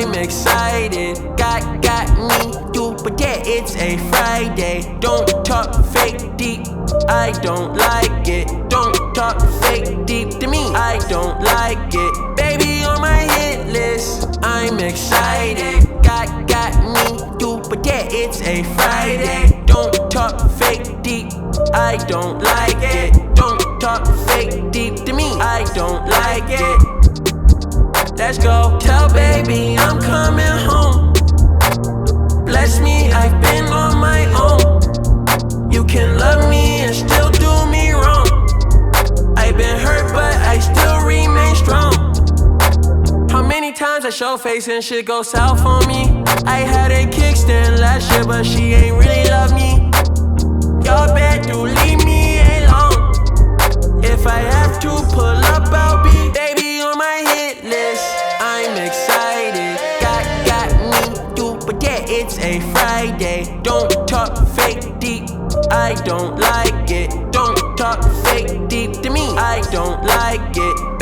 I'm excited. Got me, you, but yeah, it's a Friday. Don't talk fake deep, I don't like it. Don't talk fake deep to me, I don't like it. Baby on my hit list, I'm excited. Got me, you, but yeah, it's a Friday. Don't talk fake deep, I don't like it. Don't talk fake deep to me, I don't like it. Let's go. Tell baby I'm coming home. Bless me, I've been on my own. You can love me and still do me wrong. I've been hurt but I still remain strong. How many times I show face and shit go south on me? I had a kickstand last year but she ain't really love me. Y'all bet do leave me alone. If I have to pull up, I'll be baby on my hit list. I'm excited. Got me, you, but yeah, it's a Friday. Don't talk fake deep, I don't like it. Don't talk fake deep to me, I don't like it.